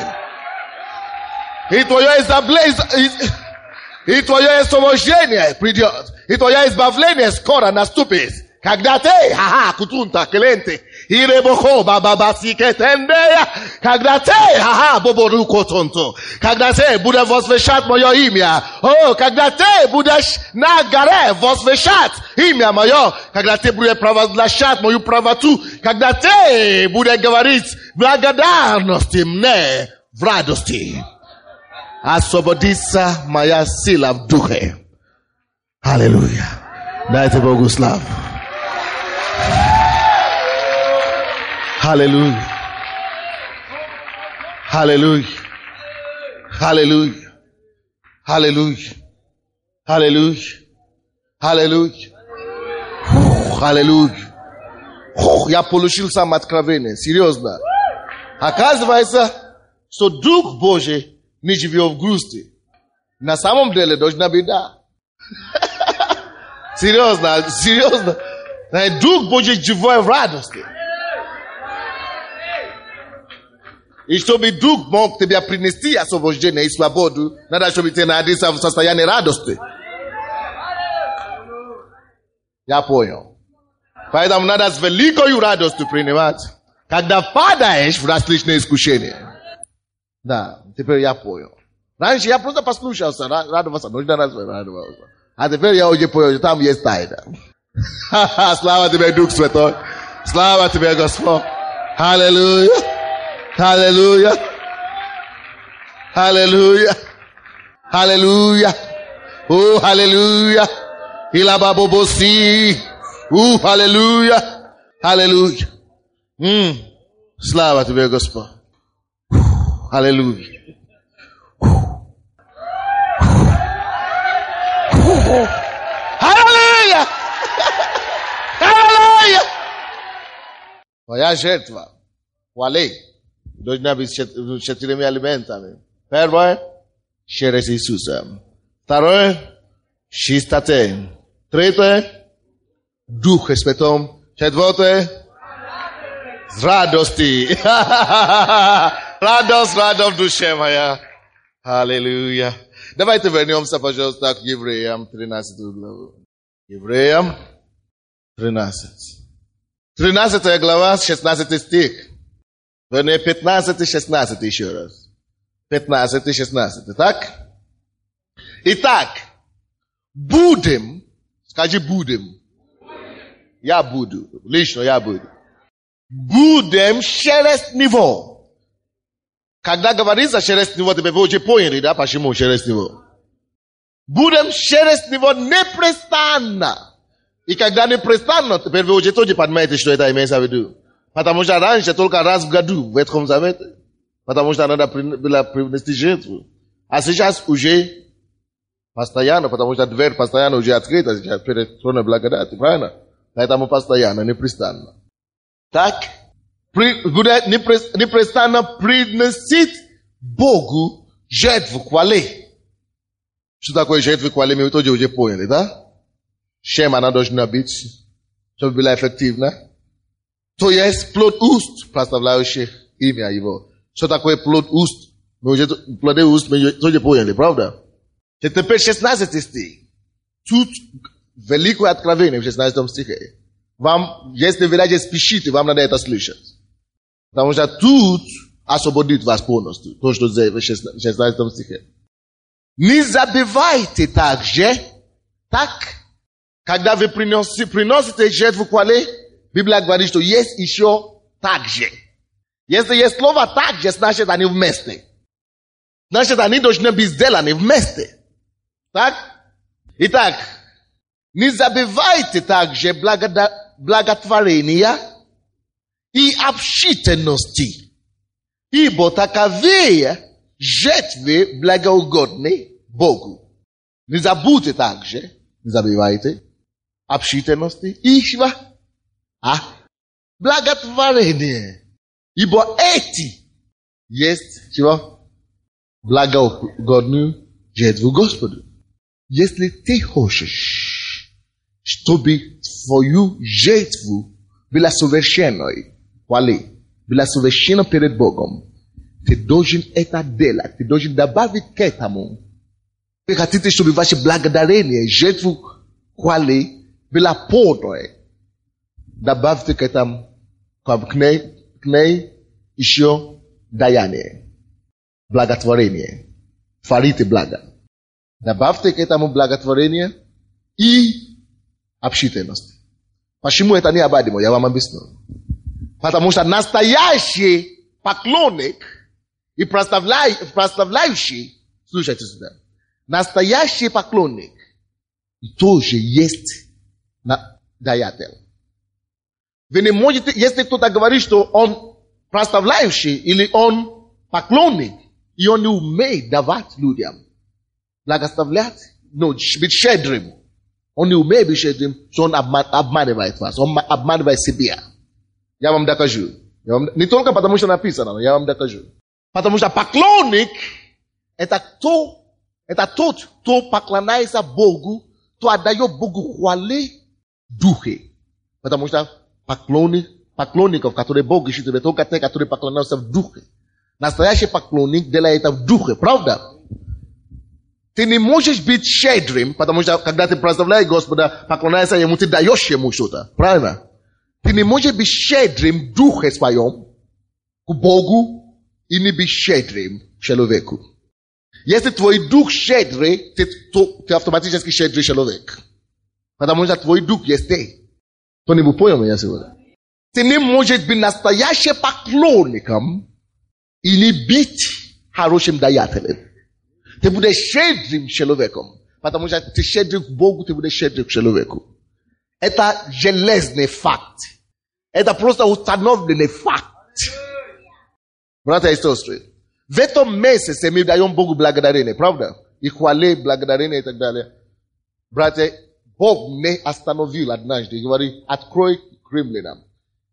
И твое освобождение придет. И твое избавление скоро наступит. Когда ты, кутунта, клиенты, и ребохо, бабабаси, кетендея, когда ты, боборуко тонто, когда ты будешь возвещать мое имя, когда ты будешь на горе возвещать имя мое, когда ты будешь провозглашать мою правоту, когда ты будешь говорить благодарности мне в радости, освободится моя сила в духе. Аллилуйя. Дайте Богу славу. Hallelujah. Hallelujah. Hallelujah. Hallelujah. Hallelujah. Hallelujah. Hallelujah. Я получил сам откровение. Серьезно. Оказывается, что Дух Божий не живет в грусти. На самом деле должна быть да. Серьезно. Дух Божий живет в радости. И чтобы Дух мог тебя принести освобождение и свободу, надо, чтобы ты находился в состоянии радости. Я понял. Поэтому надо с великой радостью принимать, когда падаешь в различные искушения. Да, теперь я понял. Раньше я просто послушался, радовался, нужно радоваться. А теперь я уже понял, там есть тайна. Слава тебе, Дух Святой. Слава тебе, Господь. Аллилуйя. Hallelujah. Hallelujah. Hallelujah. Oh, hallelujah. Ilababobosi. Oh, hallelujah. Hallelujah. Slava тебе, Господь. Hallelujah. Hallelujah. Hallelujah. Твоя жертва. Хвали. Должна быть с 4 элементами. Первое — через Иисуса. Второе — чистота. Третье — Духа Святом. Четвертое — с радости. Радость в душе моя. Аллилуйя. Давайте вернемся, пожалуйста, к Евреям 13 главу. Евреям 13. 13 глава, 16 стих. Вернее, 15-16 еще раз. 15-16. Так? Итак, будем, скажи будем. Я буду. Лично я буду. Будем через него. Когда говорится через него, вы уже поняли, да, почему через него? Будем через него непрестанно. И когда непрестанно, теперь вы уже тоже понимаете, что это имеется в виду. Потому что раньше только раз в году в Ветхом Завете. Потому что надо было принести жертву. А сейчас уже постоянно, потому что дверь постоянно уже открыта сейчас перед троном благодати, правильно? Поэтому постоянно, непрестанно. Так, будет непрестанно приносить Богу жертву хвалы. Что такое жертва хвалы, мы тоже уже поняли, да? Чем она должна быть, чтобы была эффективна? То есть плод уст, прославляющих имя Его. Что такое плод уст? Мы уже плоды уст мы тоже поняли, правда? Теперь 16 стих. Тут великое откровение в 16 стихе. Вам, если вы даже спешите, вам надо это слышать. Потому что тут освободит вас полностью. То, что в 16 стихе. Не забывайте также, так, когда вы приносите жертву хвалы, Библия говорит, что есть еще также. Если есть слово также, значит они вместе. Значит они должны быть сделаны вместе. Так? Итак, не забывайте также благотворения и общительности. Ибо таковые жертвы благоугодны Богу. Не забудьте также, не забывайте, общительности и благотворение. Ибо эти есть чего? Благоугодную жертву Господу. Если ты хочешь, чтобы твою жертву была совершенной, была совершена перед Богом, ты должен это делать, ты должен добавить к этому. Вы хотите, чтобы ваше благодарение, жертву хвалы, была полной. Добавьте к этому, к ней еще даяние, благотворение. Творите благо. Добавьте к этому благотворение и общительность. Почему это необходимо? Я вам объясню. Потому что настоящий поклонник и прославляющий, слушайте сюда, настоящий поклонник тоже есть даятель. Вы не можете, если кто-то говорит, что он прославляющий или он поклонник, и он не умеет давать людям, благословлять, быть щедрым. Он не умеет быть щедрым, что он обманывает вас, он обманывает себя. Я вам докажу. Не только потому, что написано, но я вам докажу. Потому что поклонник это тот, кто поклоняется Богу, кто отдает Богу хвалы духе. Потому что поклонников, которые Бог ищет, это только те, которые поклоняются в духе. Настоящий поклонник делает это в духе, правда? Ты не можешь быть щедрым, потому что когда ты прославляешь Господа, поклоняешься Ему, ты даешь Ему что-то, правильно? Ты не можешь быть щедрым в духе своем к Богу и не быть щедрым к человеку. Если твой дух щедрый, ты автоматически щедрый человек. Потому что твой дух есть ты. Кто-нибудь понял меня сегодня? Ты не можешь быть настоящим поклонником и не быть хорошим даятелем. Ты будешь щедрым человеком. Потому что ты щедрый к Богу, ты будешь щедрый к человеку. Это железный факт. Это просто установленный факт. Братья и сестры, в этом месяце мы даем Богу благодарение, правда? И хвали, благодарение и так далее. Братья, Бог не остановил однажды и говорит, открой к римлянам.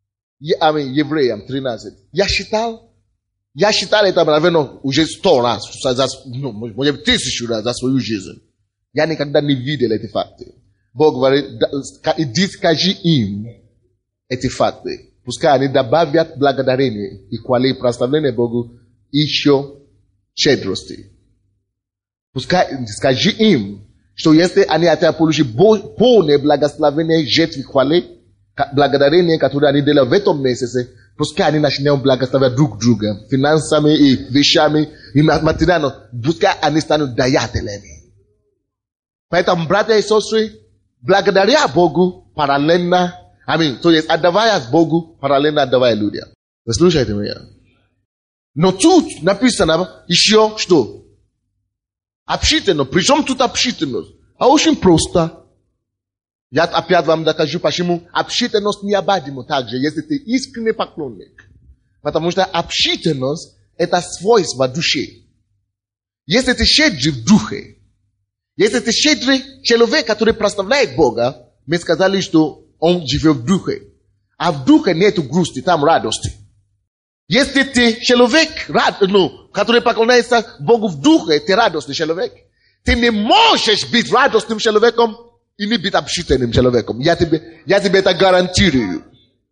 Евреям 13. Я считал это, наверное, уже 100 раз, может быть, 1000 раз за свою жизнь. Я никогда не видел эти факты. Бог говорит, иди скажи им эти факты. Пускай они добавят благодарение и хвали, прославление Богу, еще щедрости. Пускай скажи им, что если они хотят получить полное благословение, жертвы, хвали, благодарение, которое они делают в этом месяце, пускай они начнут благословлять друг друга, финансами и вещами, и материально, пускай они станут даятелями. Поэтому, братья и сестры, благодаря Богу, параллельно, то есть отдавая Богу, параллельно отдавая людям. Вы слушаете меня? Но тут написано еще что? Общительность. Причем тут общительность? А очень просто. Я опять вам докажу, почему общительность необходима также, если ты искренний поклонник. Потому что общительность – это свойство души. Если ты щедрый в духе, если ты щедрый человек, который прославляет Бога, мы сказали, что он живет в духе. А в духе нету грусти, там радости. Если ты человек, который поклоняется Богу в духе, ты радостный человек. Ты не можешь быть радостным человеком и не быть общительным человеком. Я тебе это гарантирую.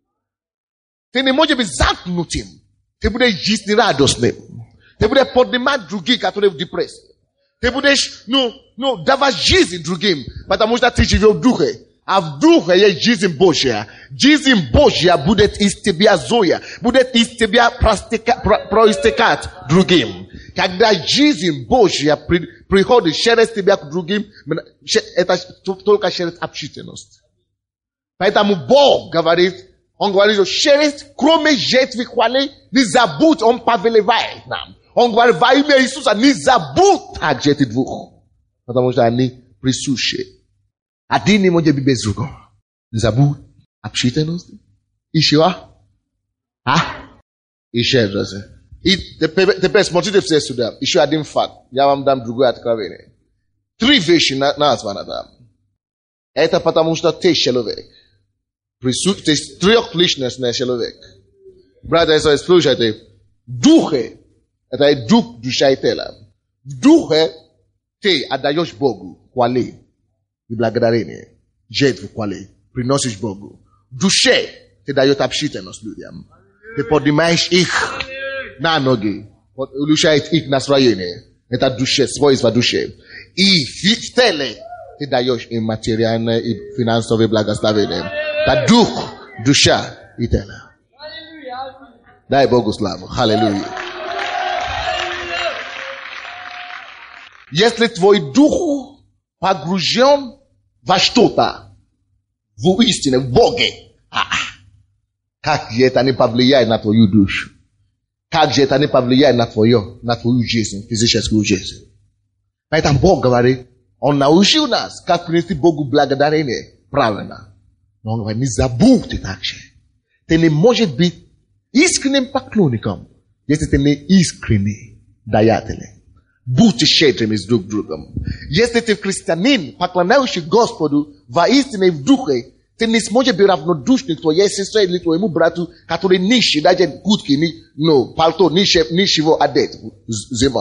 Ты не можешь быть замкнутым. Ты будешь жизнерадостным. Ты будешь поднимать других, которые в депрессии. Ты будешь, давать жизнь другим, потому что ты живешь в духе. А в духе есть жизнь Божья. Жизнь Божья будет из тебя зоя, будет из тебя проистекать другим. Когда жизнь Божья приходит через тебя к другим, это только через общительность. Поэтому Бог говорит, Он говорит, что через, кроме жертвы хвалы, не забудь, Он повелевает нам. Он говорит, во имя Иисуса, не забудь также эти двух. Потому что они присущи. Один не может быть без другого. Не забудь общительность. Еще и щедрость. И теперь смотрите все сюда. Еще один факт. Я вам дам другое откровение. 3 вещи названы там. Это потому что ты человек. Ты трехличностный человек. Братья и сестры, слушайте. В духе, это дух, душа и тело. В духе ты отдаешь Богу хвали и благодарение. Жертву хвали. Приносишь Богу. В душе ты даешь общительность людям. Ты поднимаешь их на ноги. Улучшает их настроение. Это душе, свойство души. И в теле ты даешь им материальное и финансовое благословение. Это дух, душа и тело. Дай Богу славу. Аллилуйя. Если твой дух погружен во что-то, в истине, в Боге, как же это не повлияет на твою душу? Как же это не повлияет на твою жизнь, физическую жизнь? Поэтому Бог говорит, Он научил нас, как принести Богу благодарение правильно. Но Он говорит, не забудьте так же. Ты не можешь быть искренним поклонником, если ты не искренний даятель. Будьте щедрыми с друг другом. Если ты христианин, поклоняющий Господу воистине в духе, ты не сможешь быть равнодушным к твоей сестре или твоему брату, который нищий, даже куртки, пальто, нищего одет зима.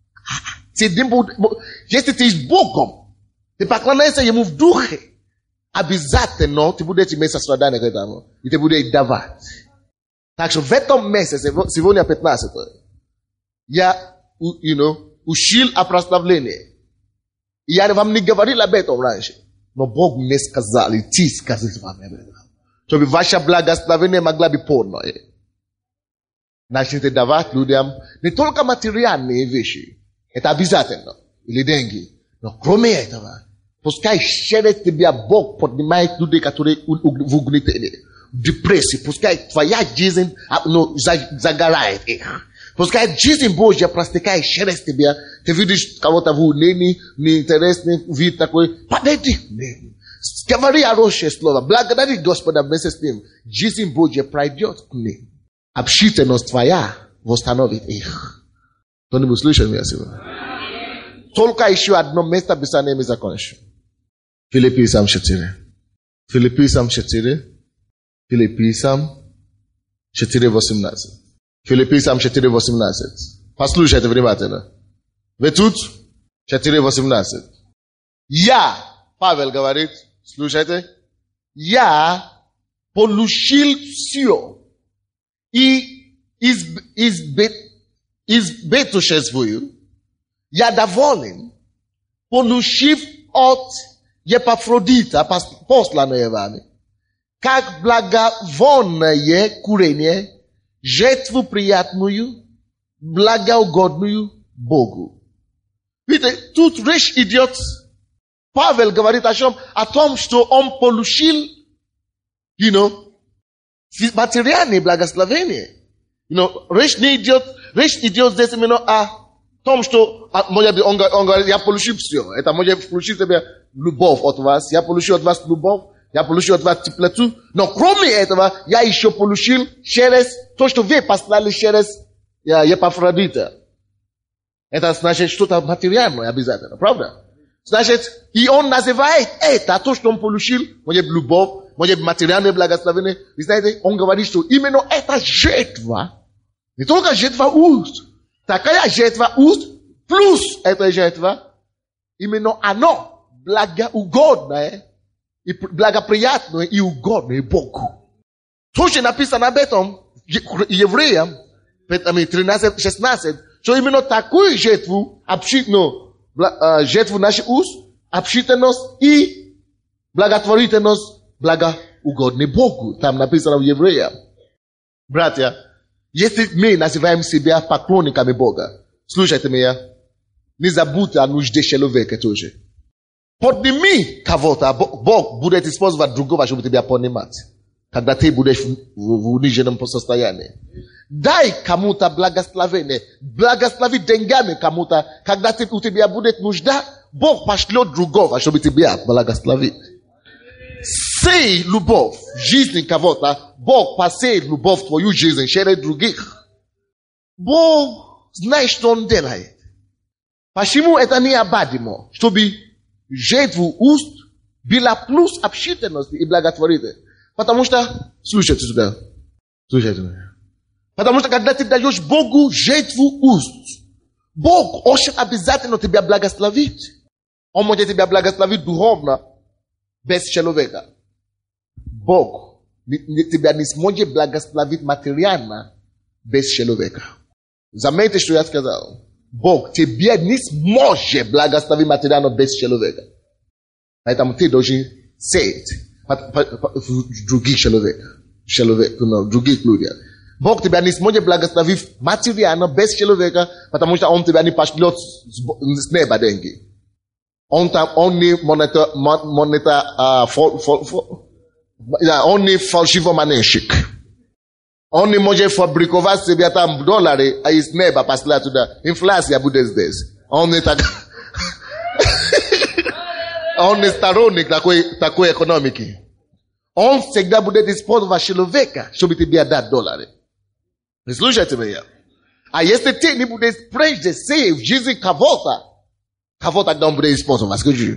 Если ты с Богом, ты поклоняешься Ему в духе, обязательно ты будешь иметь сострадание к этому, и ты будешь давать. Так что в этом месяце, сегодня 15, я, учил о прославлении. Я вам не говорил об этом раньше. Но Бог мне сказал, и ты сказал вам об этом. Чтобы ваше благословение могло быть полное. Начните давать людям не только материальные вещи. Это обязательно. Или деньги. Но кроме этого, пускай через тебя Бог поднимает людей, которые в угнетении, в депрессии. Пускай твоя жизнь загорает их. Пускай жизнь Божья простекает через тебя. Ты видишь кого-то в унынии, неинтересный вид такой. Подойди к нему. Говори хорошее слово. Благодари Господа вместе с ним. Жизнь Божья пройдет к ним. Общительность твоя восстановит их. Кто-нибудь слышал меня сегодня? Только еще одно место Писания мы закончим. Филиппийцам 4. Филиппийцам 4. Филиппийцам 4:18. Филиппийцам 4:18. Послушайте внимательно. Вы тут? 4:18. Я, Павел говорит, слушайте, я получил все и избыточествую. Я доволен, получив от Епафродита, посланное вами, как благовонное курение, жертву приятную, благоугодную Богу. Видите, тут речь идет, Павел говорит о чем? О том, что он получил, материальное благословение. Речь идет здесь именно о том, что он говорит, я получил все. Это может получить себе любовь от вас. Я получил от вас любовь. Я получил от вас теплоту. Но кроме этого, я еще получил через то, что вы послали через Епафродита. Это значит что-то материальное обязательно. Правда? Значит, и он называет это, то, что он получил, может любовь, может материальное благословение. Вы знаете, он говорит, что именно эта жертва, не только жертва уст, такая жертва уст, плюс эта жертва, именно оно благоугодное, и благоприятное и угодное Богу. То, что написано об этом, Евреям, 13-16, что именно такую жертву, жертву наших уст, общительность и благотворительность, благоугодный Богу. Там написано в Евреям. Братья, если мы называем себя поклонниками Бога, слушайте меня, не забудьте о нужде человека тоже. Подними кого-то, Бог будет использовать другого, чтобы тебя поднимать. Когда ты будешь в униженном состоянии. Дай кому-то благословение. Благослови деньгами кому-то. Когда у тебя будет нужда, Бог пошлет другого, чтобы тебя благословить. Сей любовь в жизни кого-то, Бог посеет любовь в твою жизнь через других. Бог знает, что Он делает. Почему это необходимо? Чтобы жертву уст была плюс общительности и благотворительности. Потому что, слушайте сюда, слушайте меня. Потому что когда ты даешь Богу жертву уст, Бог очень обязательно тебя благословит. Он может тебя благословить духовно, без человека. Бог тебя не сможет благословить материально, без человека. Заметьте, что я сказал. Бог тебя не сможет благословить материально без человека. Поэтому ты должен сеять других других людей. Бог тебя не сможет благословить материально без человека, потому что Он тебя не пошлет с неба деньги. Он не он не фальшивомонетчик. Он не может фабриковать себе там доллары, а из неба послать туда. Инфляция будет здесь. Он не так. Он не сторонник такой экономики. Он всегда будет использовать человека, чтобы тебе дать доллары. Слушайте меня. А если ты не будешь прежде сеять в жизни кого-то тогда он будет использовать. Скажи.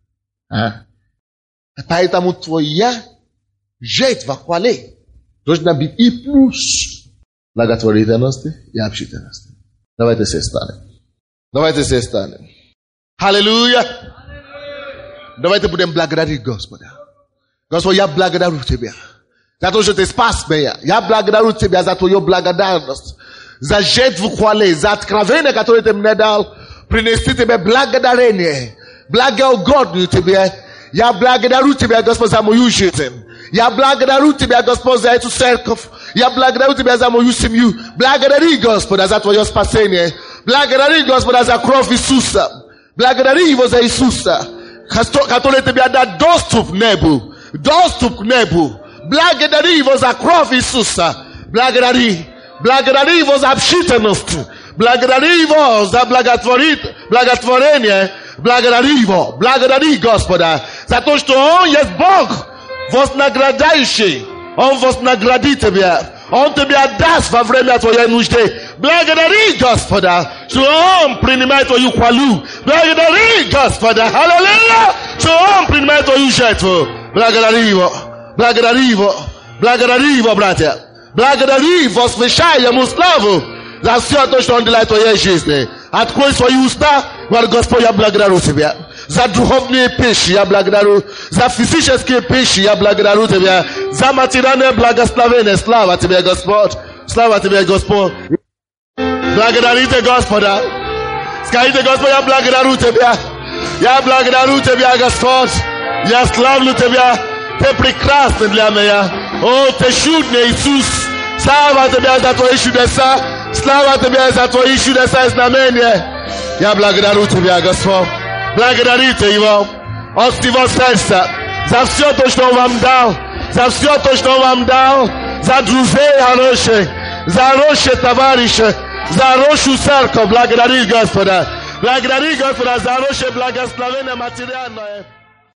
Поэтому твоя жертва хвалы должна быть и плюс благотворительности и общительности. Давайте все станем. Аллилуйя. Давайте будем благодарить Господа. Господь, я благодарю Тебя за то, что Ты спас меня. Я благодарю Тебя за Твою благодарность, за жертву хвалы, за откровение, которое Ты мне дал. Принести Тебе благодарение, благоугодную Тебе. Я благодарю Тебя, Господь, за мою жизнь. Я благодарю Тебя, Господь, за эту церковь. Я благодарю Тебя за мою семью. Благодари, Господа, за Твое спасение. Благодари, Господа, за кровь Иисуса. Благодари Его за Иисуса, который Тебе дал доступ к небу. Доступ к небу. Благодари Его за кровь Иисуса. Благодари. Благодари Его за общительность. Благодари Его за благотворение. Благодари Его. Благодари Господа за то, что Он есть Бог вознаграждающий. Он вознаградит тебя. Он тебе отдаст во время твоей нужды. Благодари Господа, что Он принимает твою хвалу. Благодари Господа. Аллилуйя. Что Он принимает твою жертву. Благодари Его. Благодари Его. Благодари Его, братья. Благодари, возвещай Ему славу за все то, что Он делает в твоей жизни. Открой свои уста, говори: Господь, я благодарю Тебя. За духовные пищи я благодарю. За физические пищи я благодарю Тебя. За материальное благословение. Слава Тебе, Господь. Слава Тебе, Господь. Благодарите Господа. Скажите: Господь, я благодарю Тебя. Я благодарю Тебя, Господь. Я славлю Тебя. Ты прекрасный для меня. О, Ты чудный, Иисус. Слава Тебе за Твои чудеса. Слава Тебе за Твои чудеса и знамения. Я благодарю Тебя, Господь. Благодарите Его от всего сердца за все то, что Он вам дал. За все то, что Он вам дал. За друзей хороших. За хороших товарищей. За хорошую церковь. Благодари Господа. Благодари Господа за хорошее благословение материальное.